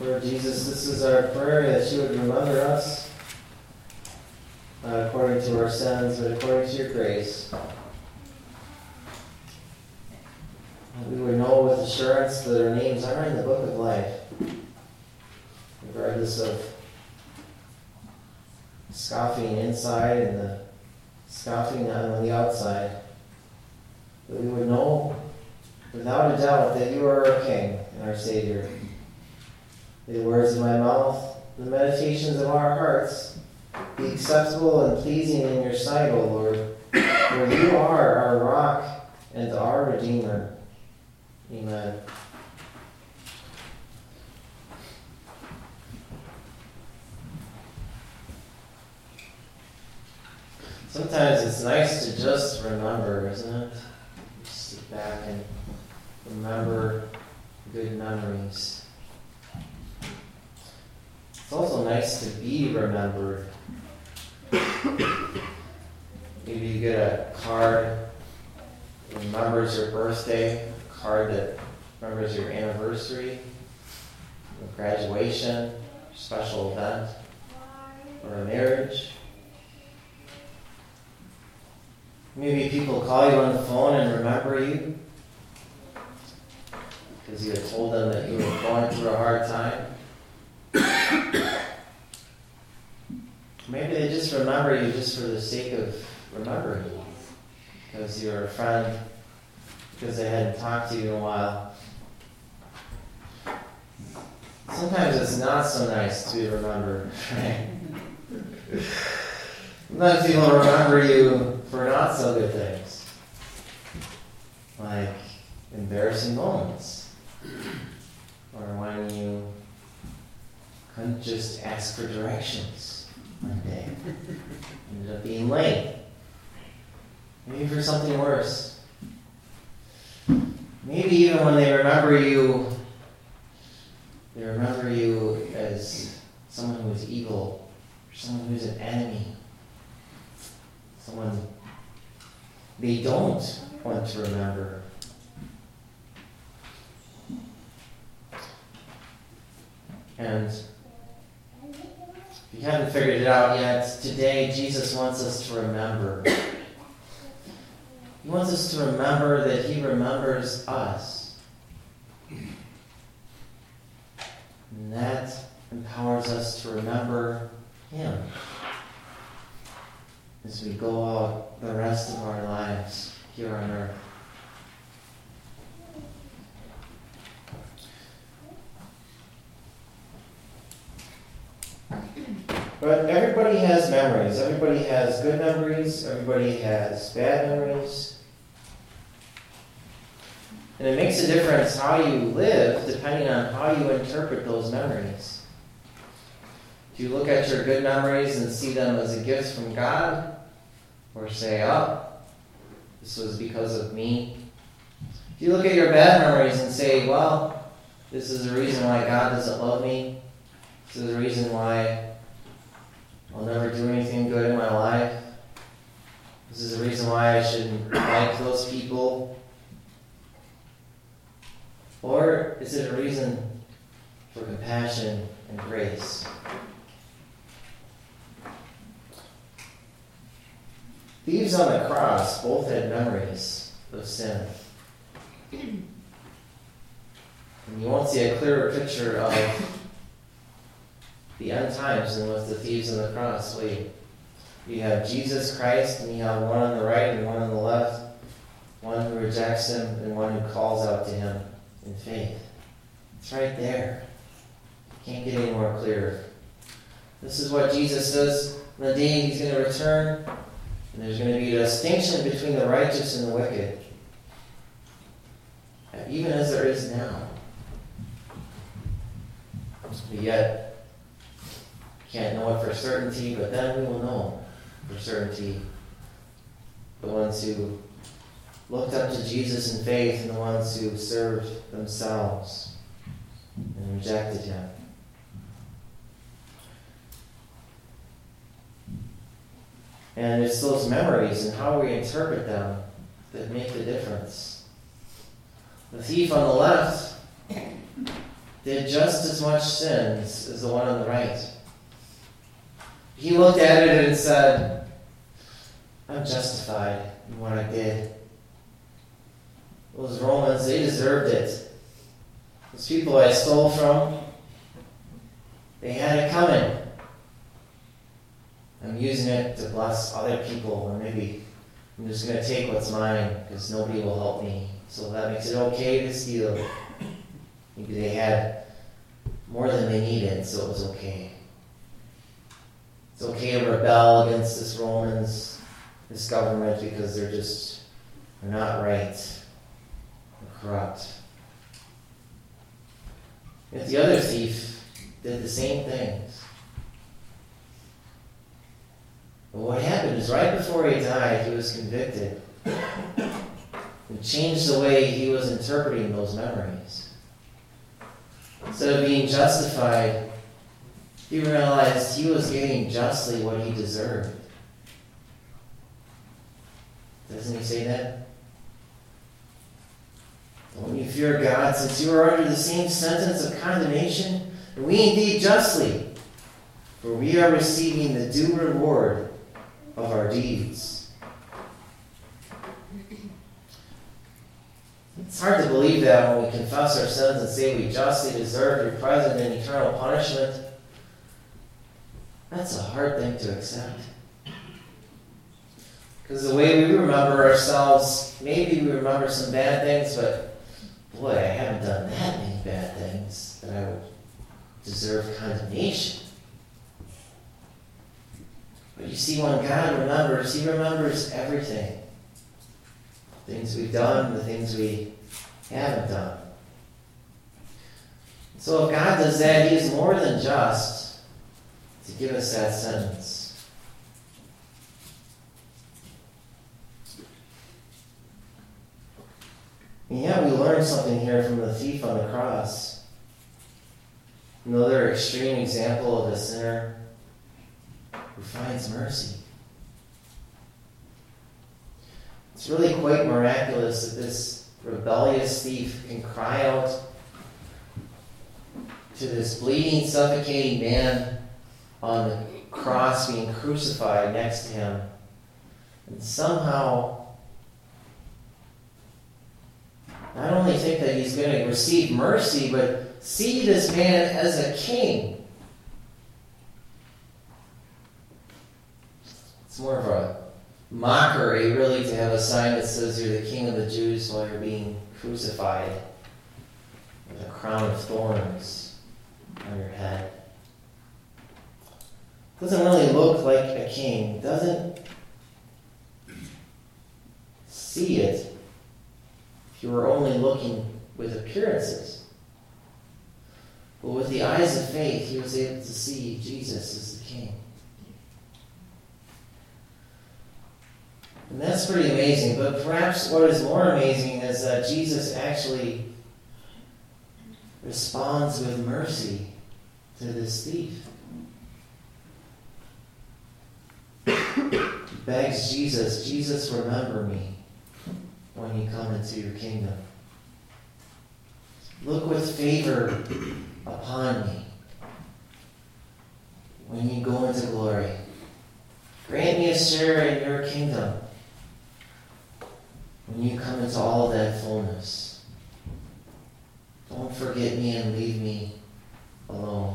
Lord Jesus, this is our prayer that you would remember us, not according to our sins, but according to your grace. That we would know with assurance that our names are in the book of life, regardless of scoffing inside and the scoffing on the outside. That we would know without a doubt that you are our King and our Savior. May the words of my mouth, the meditations of our hearts, be acceptable and pleasing in your sight, O Lord, for you are our rock and our Redeemer. Amen. Sometimes it's nice to just remember, isn't it? Just sit back and remember good memories. It's also nice to be remembered. Maybe you get a card that remembers your birthday, a card that remembers your anniversary, your graduation, your special event, or a marriage. Maybe people call you on the phone and remember you because you had told them that you were going through a hard time. Maybe they just remember you just for the sake of remembering you, because you're a friend, because they hadn't talked to you in a while. Sometimes it's not so nice to be remembered, right? Sometimes people remember you for not so good things, like embarrassing moments, or when you couldn't just ask for directions one day, ended up being late. Maybe for something worse. Maybe even when they remember you as someone who's evil, or someone who's an enemy, someone they don't want to remember. And if you haven't figured it out yet, today Jesus wants us to remember. He wants us to remember that he remembers us. And that empowers us to remember him as we go out the rest of our lives here on earth. But everybody has memories. Everybody has good memories. Everybody has bad memories. And it makes a difference how you live depending on how you interpret those memories. Do you look at your good memories and see them as a gift from God? Or say, oh, this was because of me? Do you look at your bad memories and say, well, this is the reason why God doesn't love me? This is the reason why I'll never do anything good in my life? This is the reason why I shouldn't like those people? Or is it a reason for compassion and grace? Thieves on the cross both had memories of sin. And you won't see a clearer picture of the end times than with the thieves on the cross. You have Jesus Christ, and you have one on the right and one on the left, one who rejects him and one who calls out to him in faith. It's right there. Can't get any more clear. This is what Jesus does on the day he's going to return. And there's going to be a distinction between the righteous and the wicked, even as there is now. But yet, can't know it for certainty, but then we will know for certainty. The ones who looked up to Jesus in faith and the ones who served themselves and rejected him. And it's those memories and how we interpret them that make the difference. The thief on the left did just as much sins as the one on the right. He looked at it and said, I'm justified in what I did. Those Romans, they deserved it. Those people I stole from, they had it coming. I'm using it to bless other people, or maybe I'm just going to take what's mine because nobody will help me. So that makes it okay to steal. Maybe they had more than they needed, so it was okay. It's okay to rebel against this Romans, this government, because they're not right. They're corrupt. Yet the other thief did the same things. But what happened is right before he died, he was convicted and changed the way he was interpreting those memories. Instead of being justified, he realized he was getting justly what he deserved. Doesn't he say that? Don't you fear God, since you are under the same sentence of condemnation, and we indeed justly, for we are receiving the due reward of our deeds. It's hard to believe that when we confess our sins and say we justly deserve your present and eternal punishment. That's a hard thing to accept. Because the way we remember ourselves, maybe we remember some bad things, but boy, I haven't done that many bad things that I would deserve condemnation. But you see, when God remembers, he remembers everything. The things we've done, the things we haven't done. So if God does that, he is more than just to give us that sentence. And yet we learn something here from the thief on the cross. Another extreme example of a sinner who finds mercy. It's really quite miraculous that this rebellious thief can cry out to this bleeding, suffocating man on the cross being crucified next to him, and somehow not only think that he's going to receive mercy, but see this man as a king. It's more of a mockery, really, to have a sign that says you're the king of the Jews while you're being crucified with a crown of thorns on your head. Doesn't really look like a king. Doesn't see it if you were only looking with appearances. But with the eyes of faith, he was able to see Jesus as the king. And that's pretty amazing. But perhaps what is more amazing is that Jesus actually responds with mercy to this thief. He begs Jesus, Jesus, remember me when you come into your kingdom. Look with favor upon me when you go into glory. Grant me a share in your kingdom when you come into all of that fullness. Don't forget me and leave me alone.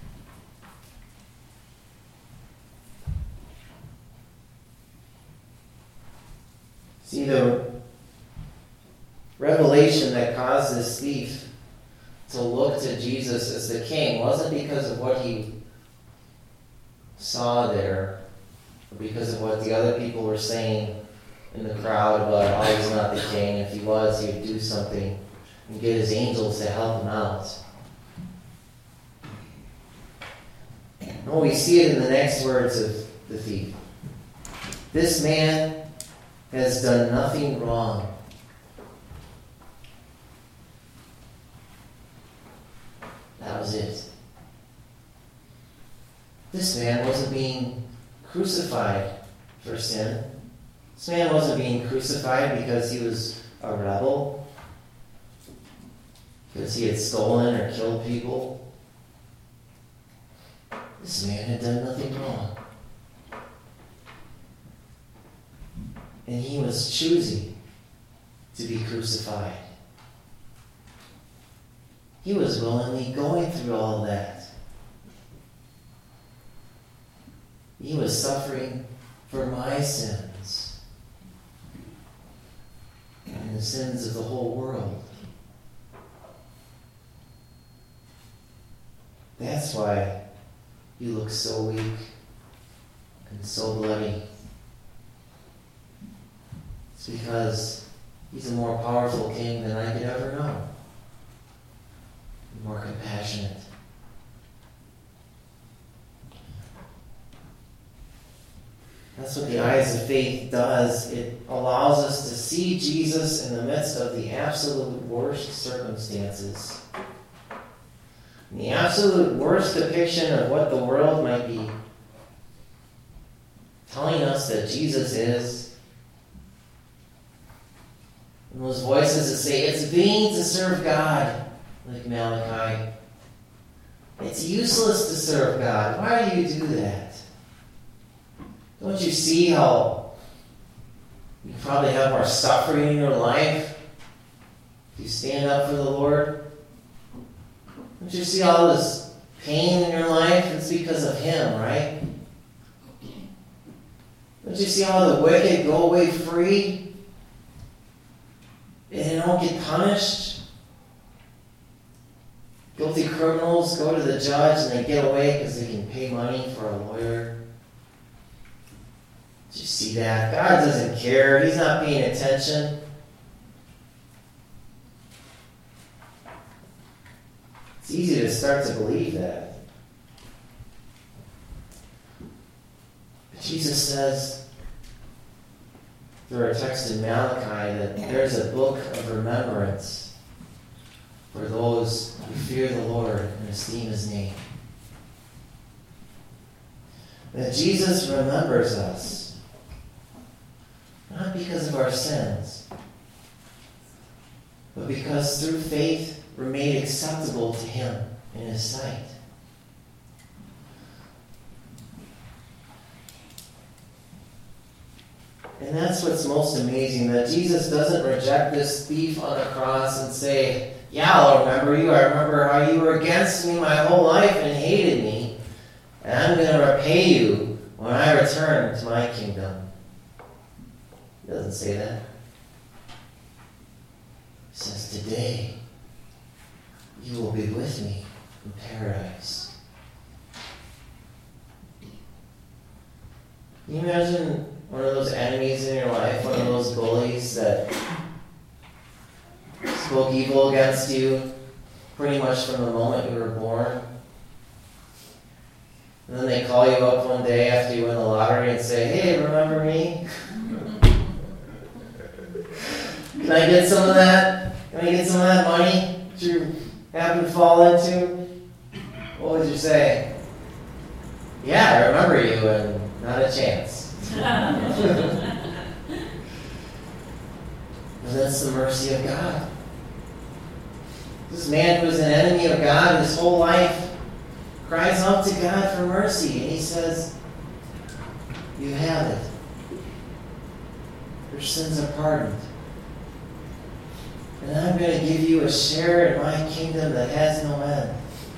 See, the revelation that caused this thief to look to Jesus as the king wasn't because of what he saw there, or because of what the other people were saying in the crowd about how he's not the king. If he was, he would do something and get his angels to help him out. No, we see it in the next words of the thief. This man has done nothing wrong. That was it. This man wasn't being crucified for sin. This man wasn't being crucified because he was a rebel. because he had stolen or killed people. This man had done nothing wrong. And he was choosing to be crucified. He was willingly going through all that. He was suffering for my sins and the sins of the whole world. That's why he looks so weak and so bloody. It's because he's a more powerful king than I could ever know. More compassionate. That's what the eyes of faith does. It allows us to see Jesus in the midst of the absolute worst circumstances. The absolute worst depiction of what the world might be telling us that Jesus is. And those voices that say, it's vain to serve God, like Malachi. It's useless to serve God. Why do you do that? Don't you see how you probably have more suffering in your life if you stand up for the Lord? Don't you see all this pain in your life? It's because of Him, right? Don't you see all the wicked go away free and they don't get punished? Guilty criminals go to the judge and they get away because they can pay money for a lawyer. Did you see that? God doesn't care. He's not paying attention. It's easy to start to believe that. But Jesus says, through our text in Malachi, that there's a book of remembrance for those who fear the Lord and esteem His name. That Jesus remembers us. Not because of our sins, but because through faith we're made acceptable to Him in His sight. And that's what's most amazing, that Jesus doesn't reject this thief on the cross and say, yeah, I'll remember you. I remember how you were against me my whole life and hated me, and I'm going to repay you when I return to my kingdom. He doesn't say that. He says, today you will be with me in paradise. Can you imagine one of those enemies in your life, one of those bullies that spoke evil against you pretty much from the moment you were born? And then they call you up one day after you win the lottery and say, hey, remember me? Can I get some of that? Can I get some of that money that you happen to fall into? What would you say? Yeah, I remember you, and not a chance. And that's the mercy of God. This man who was an enemy of God his whole life cries out to God for mercy, and He says, you have it. Your sins are pardoned. And I'm going to give you a share in my kingdom that has no end.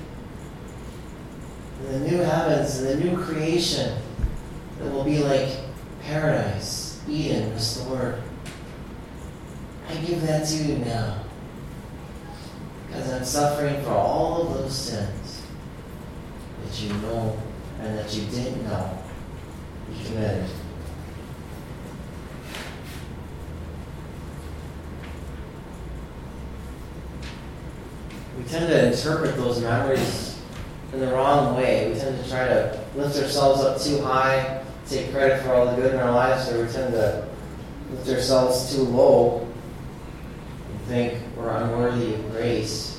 In the new heavens and the new creation that will be like paradise, Eden restored. I give that to you now. Because I'm suffering for all of those sins that you know and that you didn't know you committed. We tend to interpret those memories in the wrong way. We tend to try to lift ourselves up too high, take credit for all the good in our lives, or we tend to lift ourselves too low and think we're unworthy of grace.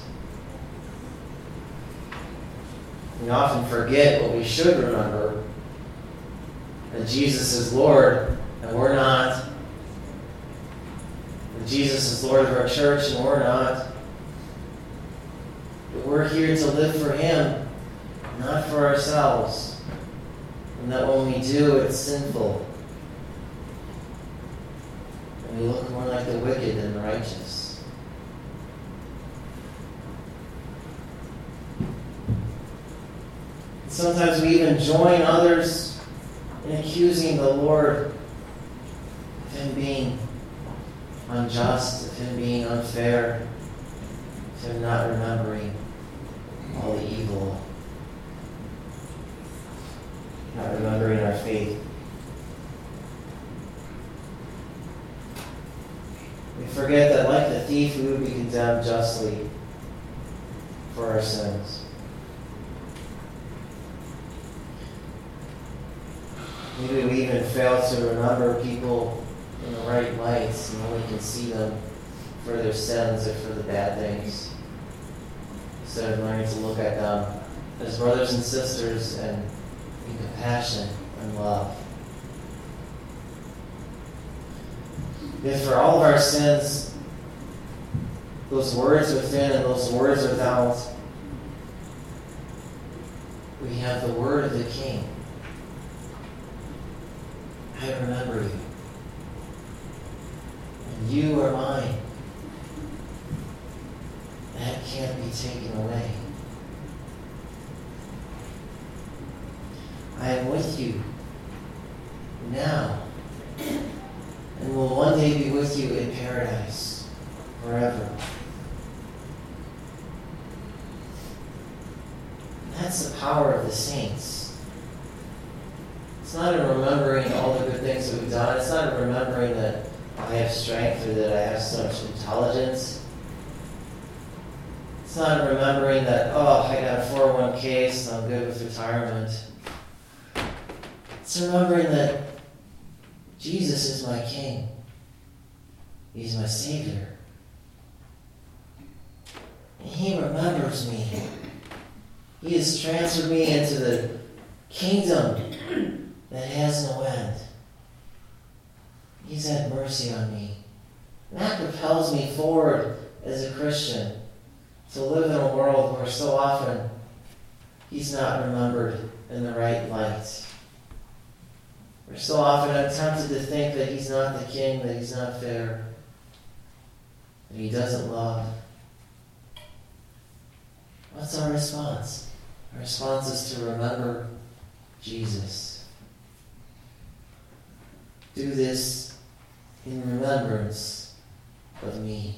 We often forget what we should remember, that Jesus is Lord and we're not. That Jesus is Lord of our church and we're not. That we're here to live for Him, not for ourselves. And that when we do, it's sinful. And we look more like the wicked than the righteous. And sometimes we even join others in accusing the Lord of Him being unjust, of Him being unfair, of Him not remembering all the evil, not remembering our faith. We forget that like the thief, we would be condemned justly for our sins. Maybe we even fail to remember people in the right lights and only can see them for their sins or for the bad things, instead of learning to look at them as brothers and sisters and in compassion and love. If for all of our sins, those words within and those words without, we have the word of the King. I remember you. And you are mine. That can't be taken away. I am with you now, and will one day be with you in paradise forever. That's the power of the saints. It's not in remembering all the good things that we've done. It's not in remembering that I have strength or that I have so much intelligence. It's not in remembering that, I got a 401k, so I'm good with retirement. It's remembering that Jesus is my King. He's my Savior. And He remembers me. He has transferred me into the kingdom that has no end. He's had mercy on me. And that propels me forward as a Christian to live in a world where so often He's not remembered in the right light. Where so often I'm tempted to think that He's not the King, that He's not fair, that He doesn't love. What's our response? Our response is to remember Jesus. Do this in remembrance of me.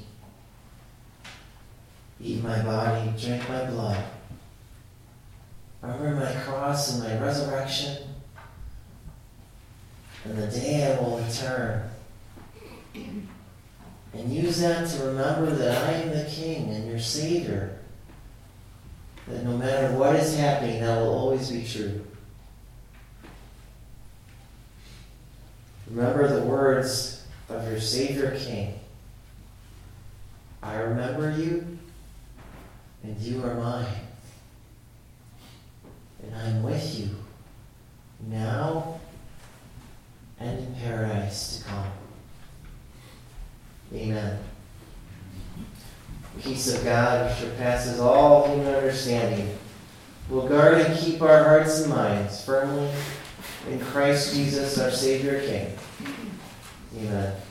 Eat my body, drink my blood. Remember my cross and my resurrection. And the day I will return. And use that to remember that I am the King and your Savior. That no matter what is happening, that will always be true. Remember the words of your Savior King. I remember you, and you are mine. And I'm with you, now and in paradise to come. Amen. The peace of God, which surpasses all human understanding, will guard and keep our hearts and minds firmly in Christ Jesus, our Savior King. Amen.